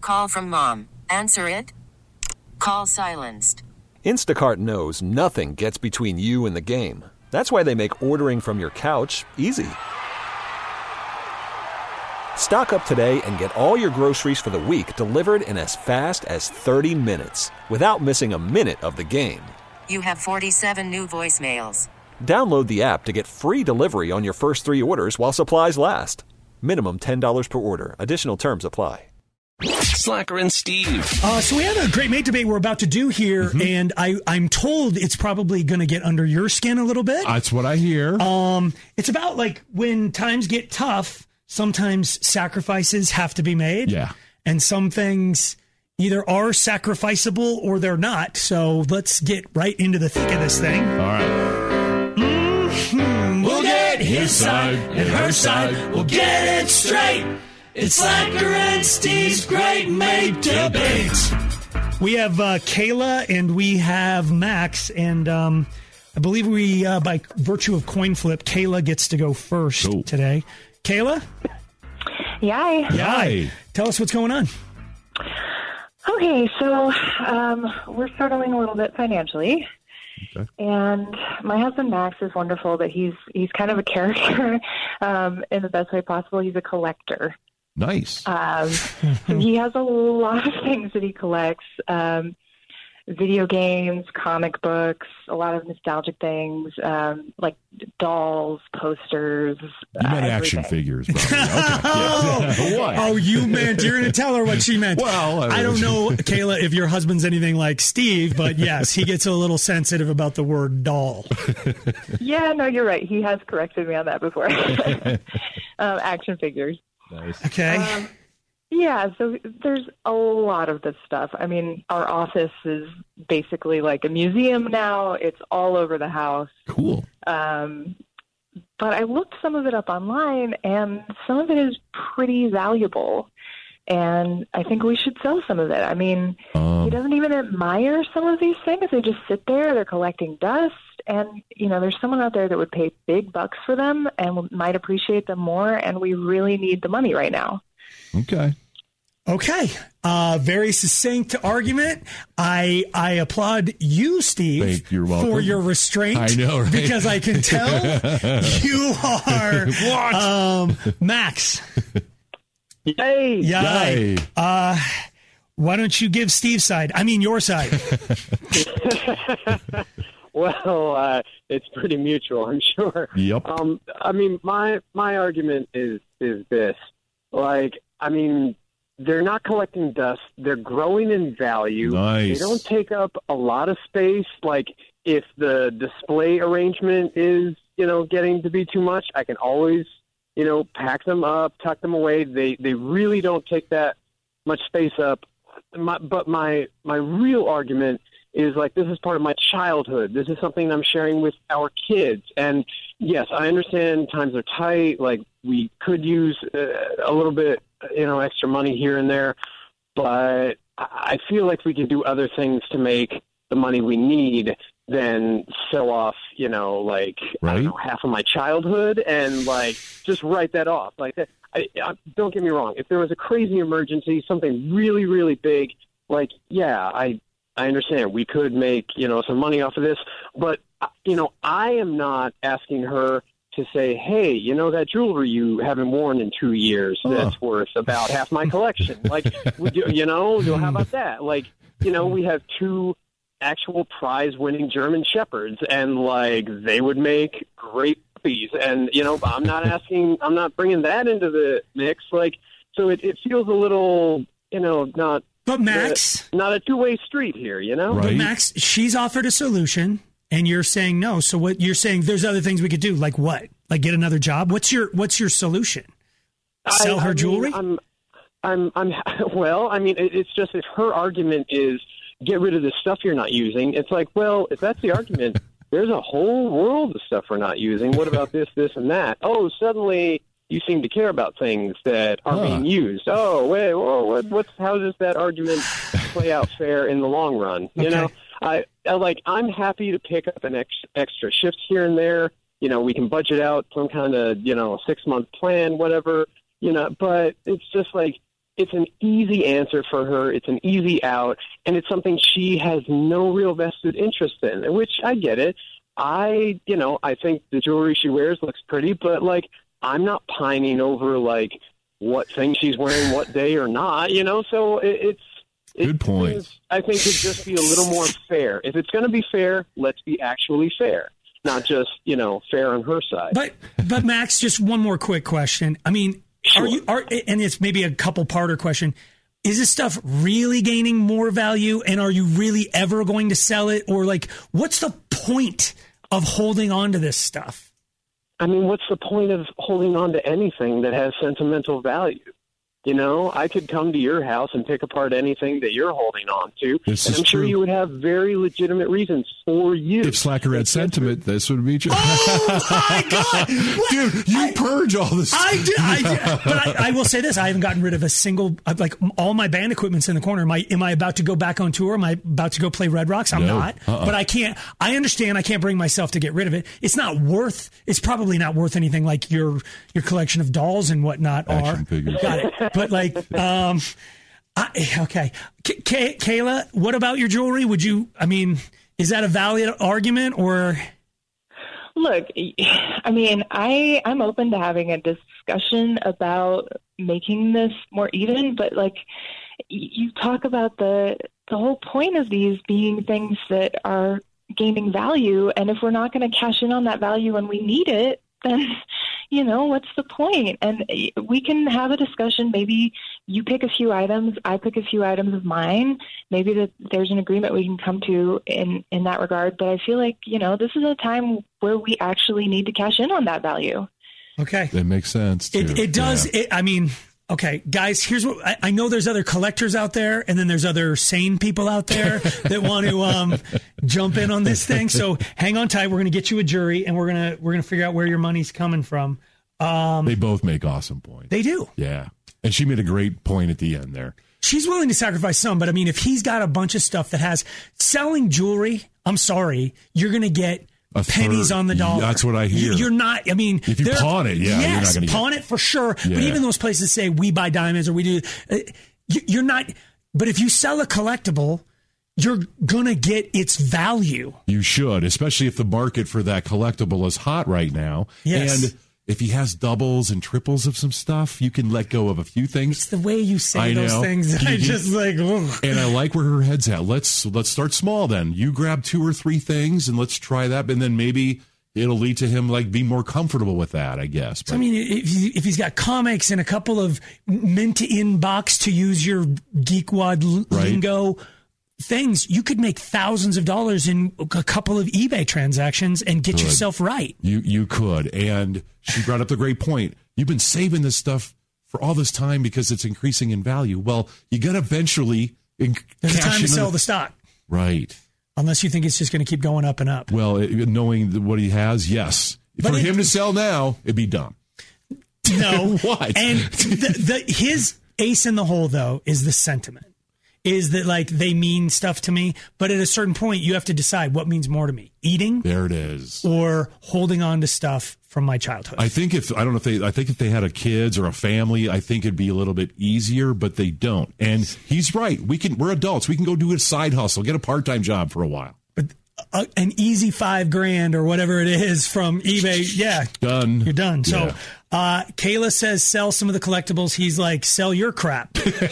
call from mom. Answer it. Call silenced. Instacart knows nothing gets between you and the game. That's why they make ordering from your couch easy. Stock up today and get all your groceries for the week delivered in as fast as 30 minutes without missing a minute of the game. You have 47 new voicemails. Download the app to get free delivery on your first 3 orders while supplies last. Minimum $10 per order. Additional terms apply. Slacker and Steve. So we have a great mate debate we're about to do here, and I'm told it's probably going to get under your skin a little bit. That's what I hear. It's about like when times get tough, sometimes sacrifices have to be made. Yeah. And some things either are sacrificable or they're not. So let's get right into the thick of this thing. All right. We'll get his side and her side. We'll get it straight. It's Slacker and Steve's Great Mate Debate. We have Kayla and we have Max, and I believe we, by virtue of coin flip, Kayla gets to go first today. Kayla? Yay. Yay. Tell us what's going on. Okay, so we're struggling a little bit financially. Okay. And my husband, Max, is wonderful, but he's kind of a character in the best way possible. He's a collector. Nice. He has a lot of things that he collects. Video games, comic books, a lot of nostalgic things, like dolls, posters. You meant action figures, probably. Okay. What? Oh, you meant, you're going to tell her what she meant. Well, I don't know, Kayla, if your husband's anything like Steve, but yes, he gets a little sensitive about the word doll. Yeah, no, you're right. He has corrected me on that before. Action figures. Nice. Okay. Yeah, so there's a lot of this stuff. I mean, our office is basically like a museum now. It's all over the house. Cool. But I looked some of it up online, and some of it is pretty valuable. And I think we should sell some of it. I mean, he doesn't even admire some of these things. They just sit there. They're collecting dust. And, you know, there's someone out there that would pay big bucks for them and might appreciate them more. And we really need the money right now. Okay. Very succinct argument. I applaud you, Steve, you're welcome. For your restraint. I know, right? Because I can tell you are what? Max. Yay! Yay! Why don't you give Steve's side? I mean, your side. Well, it's pretty mutual, I'm sure. Yep. I mean, my argument is this. Like, I mean, they're not collecting dust. They're growing in value. Nice. They don't take up a lot of space. Like, if the display arrangement is, you know, getting to be too much, I can always, you know, pack them up, tuck them away. They really don't take that much space up. But my real argument is, like, this is part of my childhood. This is something I'm sharing with our kids. And, yes, I understand times are tight. Like, we could use a little bit, you know, extra money here and there. But I feel like we could do other things to make the money we need than sell off, you know, like, right? I don't know, half of my childhood and, like, just write that off. Like, don't get me wrong. If there was a crazy emergency, something really, really big, like, yeah, I understand we could make, you know, some money off of this, but, you know, I am not asking her to say, hey, you know, that jewelry you haven't worn in 2 years, that's worth about half my collection. Like, you know, how about that? Like, you know, we have 2 actual prize-winning German Shepherds, and, like, they would make great puppies. And, you know, I'm not bringing that into the mix. Like, so it feels a little, you know, not. But Max, not a two-way street here, you know? Right. But Max, she's offered a solution, and you're saying no. So what you're saying? There's other things we could do, like what? Like get another job? What's your solution? Sell her jewelry? Well, I mean, it's just if her argument is get rid of the stuff you're not using, it's like, well, if that's the argument, there's a whole world of stuff we're not using. What about this, and that? Oh, suddenly you seem to care about things that are being used. Oh, wait, whoa, how does that argument play out fair in the long run? You know, I'm happy to pick up an extra shift here and there. You know, we can budget out some kind of, you know, 6-month plan, whatever, you know, but it's just like, it's an easy answer for her. It's an easy out, and it's something she has no real vested interest in, which I get it. I think the jewelry she wears looks pretty, but, like, I'm not pining over, like, what thing she's wearing what day or not, so it's good point. I think it'd just be a little more fair. If it's going to be fair, let's be actually fair, not just, fair on her side. But Max, just one more quick question. I mean, sure. And it's maybe a couple-parter question. Is this stuff really gaining more value, and are you really ever going to sell it? Or, like, what's the point of holding on to this stuff? I mean, what's the point of holding on to anything that has sentimental value? I could come to your house and pick apart anything that you're holding on to, and I'm sure you would have very legitimate reasons for you. If Slacker had sentiment, this would be true. Oh, my God! Dude, you purge all this. I do. But I will say this. I haven't gotten rid of a single, like, all my band equipment's in the corner. Am I about to go back on tour? Am I about to go play Red Rocks? I'm not. But I can't. I understand I can't bring myself to get rid of it. It's probably not worth anything like your collection of dolls and whatnot Action are. figures. Got it. But, like, okay. Kayla, what about your jewelry? Is that a valid argument, or? Look, I mean, I'm open to having a discussion about making this more even, but, like, you talk about the whole point of these being things that are gaining value, and if we're not going to cash in on that value when we need it, then, what's the point? And we can have a discussion. Maybe you pick a few items, I pick a few items of mine. Maybe there's an agreement we can come to in that regard. But I feel like, this is a time where we actually need to cash in on that value. Okay. That makes sense, too. It does. Yeah. Okay, guys, here's what I know. There's other collectors out there, and then there's other sane people out there that want to jump in on this thing. So hang on tight. We're going to get you a jury, and we're gonna figure out where your money's coming from. They both make awesome points. They do. Yeah, and she made a great point at the end there. She's willing to sacrifice some, but if he's got a bunch of stuff that has selling jewelry, I'm sorry, you're going to get pennies on the dollar. That's what I hear. You're not, if you pawn it, you're not going to get pawn it for sure. Yeah. But even those places say we buy diamonds or we do, you're not, but if you sell a collectible, you're going to get its value. You should, especially if the market for that collectible is hot right now. Yes. And if he has doubles and triples of some stuff, you can let go of a few things. It's the way you say those things. I just like, ugh. And I like where her head's at. Let's start small then. You grab 2 or 3 things and let's try that. And then maybe it'll lead to him being more comfortable with that, I guess. But, if he's got comics and a couple of mint in box, to use your geekwad lingo, things, you could make thousands of dollars in a couple of eBay transactions and get yourself right. You could. And she brought up the great point. You've been saving this stuff for all this time because it's increasing in value. Well, you got to eventually there's a time to sell the stock. Right. Unless you think it's just going to keep going up and up. Well, knowing what he has, yes. For him to sell now, it'd be dumb. No. What? And his ace in the hole, though, is the sentiment. Is that they mean stuff to me, but at a certain point you have to decide what means more to me: eating, there it is, or holding on to stuff from my childhood. I think if they had a kids or a family, I think it'd be a little bit easier, but they don't. And he's right. We're adults. We can go do a side hustle, get a part-time job for a while. But an easy $5,000 or whatever it is from eBay, yeah, done. You're done. Yeah. So Kayla says sell some of the collectibles. He's like, sell your crap.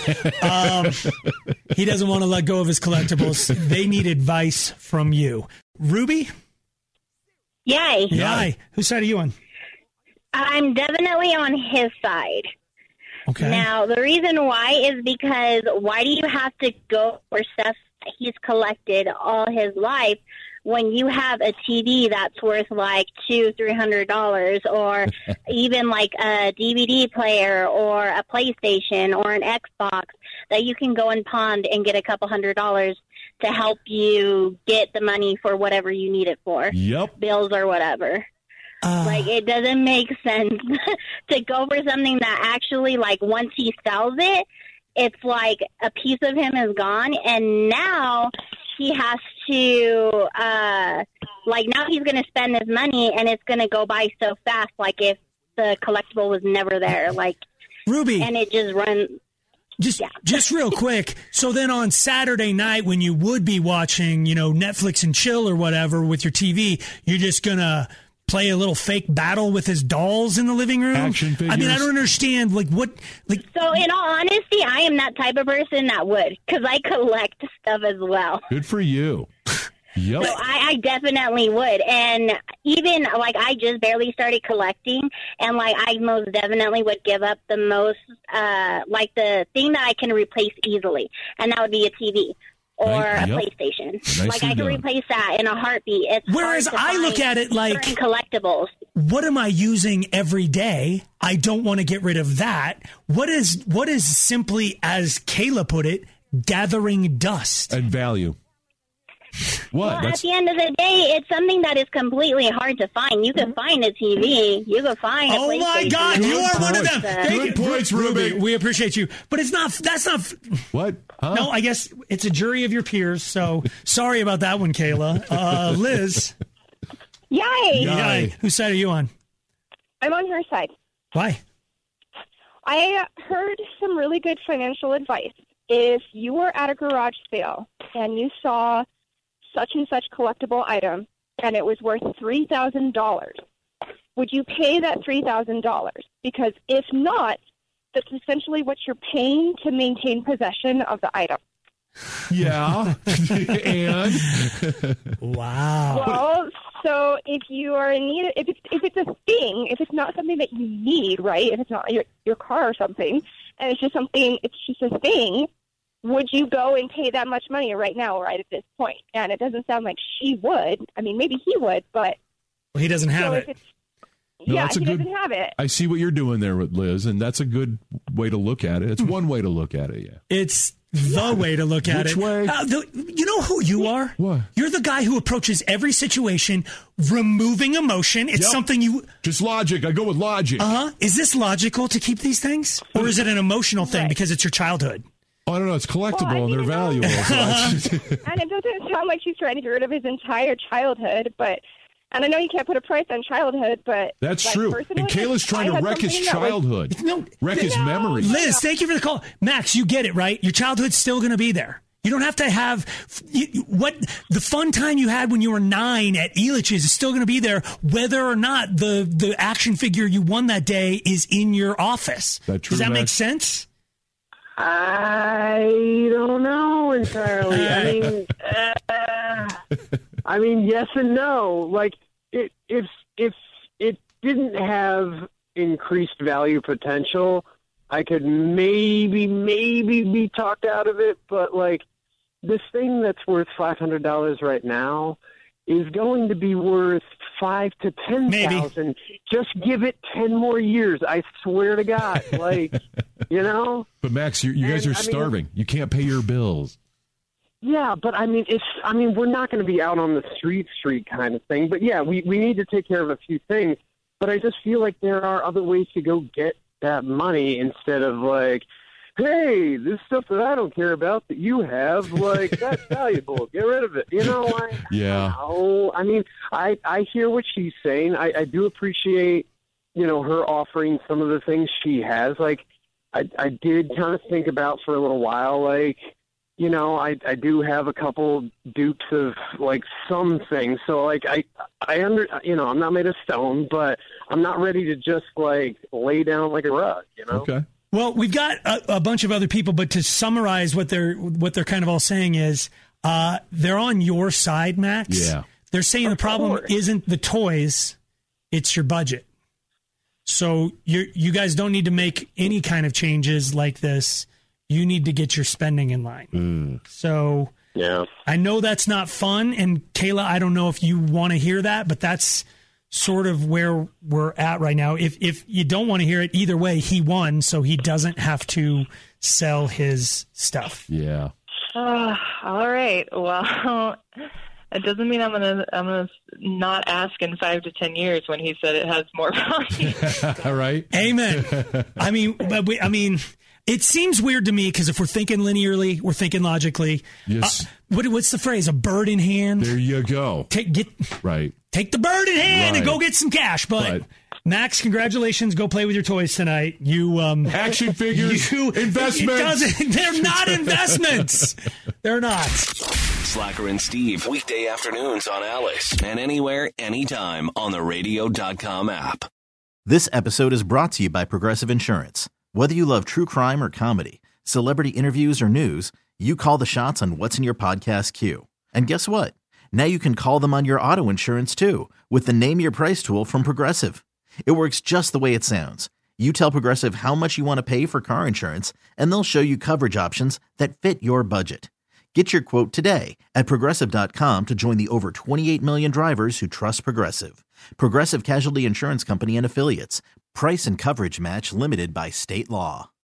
He doesn't want to let go of his collectibles. They need advice from you. Ruby? Yay. Yay. Whose side are you on? I'm definitely on his side. Okay. Now, the reason why is because why do you have to go for stuff that he's collected all his life when you have a TV that's worth like $200-$300, or even like a DVD player or a PlayStation or an Xbox that you can go and pawn and get a couple $100 to help you get the money for whatever you need it for. Yep. Bills or whatever. It doesn't make sense to go for something that actually, once he sells it, it's like a piece of him is gone, and now he has to, now he's going to spend his money, and it's going to go by so fast, if the collectible was never there, Ruby. And it just runs. Just real quick. So then on Saturday night when you would be watching, Netflix and chill or whatever with your TV, you're just going to play a little fake battle with his dolls in the living room? Action figures. I mean, I don't understand. So in all honesty, I am that type of person that would, because I collect stuff as well. Good for you. Yep. So I definitely would. And even, I just barely started collecting, and, I most definitely would give up the most, the thing that I can replace easily, and that would be a TV or a PlayStation. Nicely I can replace that in a heartbeat. Whereas I look at it like collectibles. What am I using every day? I don't want to get rid of that. What is simply, as Kayla put it, gathering dust and value? What? Well, at the end of the day, it's something that is completely hard to find. You can find a TV. You can find a PlayStation. Oh, my God. You are one of them. Good points, Ruby. We appreciate you. But that's not... What? Huh? No, I guess it's a jury of your peers, so sorry about that one, Kayla. Liz. Yay. Whose side are you on? I'm on her side. Why? I heard some really good financial advice. If you were at a garage sale and you saw such and such collectible item and it was worth $3,000, would you pay that $3,000? Because if not, that's essentially what you're paying to maintain possession of the item. Yeah. And wow. Well, so if you are in need, if it's a thing, if it's not something that you need, right? If it's not your car or something, and it's just a thing, would you go and pay that much money right now, right at this point? And it doesn't sound like she would. I mean, maybe he would, but he doesn't have it. He doesn't have it. I see what you're doing there with Liz, and that's a good way to look at it. It's one way to look at it, yeah. It's the way to look at Which it. way? You know who you are? What? You're the guy who approaches every situation removing emotion. It's something you... Just logic. I go with logic. Is this logical to keep these things? Or is it an emotional thing because it's your childhood? Oh, I don't know. It's collectible and they're valuable. And it doesn't sound like she's trying to get rid of his entire childhood, but... And I know you can't put a price on childhood, but... That's true. And Kayla's trying to wreck his childhood. Wreck his memory. Liz, thank you for the call. Max, you get it, right? Your childhood's still going to be there. You don't have to have... the fun time you had when you were 9 at Elitch's is still going to be there, whether or not the action figure you won that day is in your office. Does that make sense? I don't know entirely. I mean, yes and no. Like, if it didn't have increased value potential, I could maybe be talked out of it. But like, this thing that's worth $500 right now is going to be worth $5,000 to $10,000. Just give it 10 more years. I swear to God. Like, But Max, you guys are starving. You can't pay your bills. Yeah, but we're not going to be out on the street kind of thing. But yeah, we need to take care of a few things. But I just feel like there are other ways to go get that money instead of like, hey, this stuff that I don't care about that you have, like, that's valuable. Get rid of it. Yeah. I mean, I hear what she's saying. I do appreciate, her offering some of the things she has. Like, I did kind of think about for a little while, like, I do have a couple dupes of like some things. So like I'm not made of stone, but I'm not ready to just like lay down like a rug, Okay. Well, we've got a bunch of other people, but to summarize what they're kind of all saying is they're on your side, Max. Yeah. They're saying the problem isn't the toys, it's your budget. So you guys don't need to make any kind of changes like this. You need to get your spending in line. So yeah, I know that's not fun. And Kayla, I don't know if you want to hear that, but that's sort of where we're at right now. If you don't want to hear it, either way, he won, so he doesn't have to sell his stuff. Yeah. All right. Well, it doesn't mean I'm gonna not ask in 5 to 10 years when he said it has more value. All right. Amen. I mean, it seems weird to me because if we're thinking linearly, we're thinking logically. Yes. What's the phrase? A bird in hand. There you go. Take the bird in hand and go get some cash. But Max, congratulations. Go play with your toys tonight. You action figures, investments. They're not investments. They're not. Slacker and Steve, weekday afternoons on Alice, and anywhere, anytime on the radio.com app. This episode is brought to you by Progressive Insurance. Whether you love true crime or comedy, celebrity interviews or news, you call the shots on what's in your podcast queue. And guess what? Now you can call them on your auto insurance too with the Name Your Price tool from Progressive. It works just the way it sounds. You tell Progressive how much you want to pay for car insurance, and they'll show you coverage options that fit your budget. Get your quote today at Progressive.com to join the over 28 million drivers who trust Progressive. Progressive Casualty Insurance Company and Affiliates. Price and coverage match limited by state law.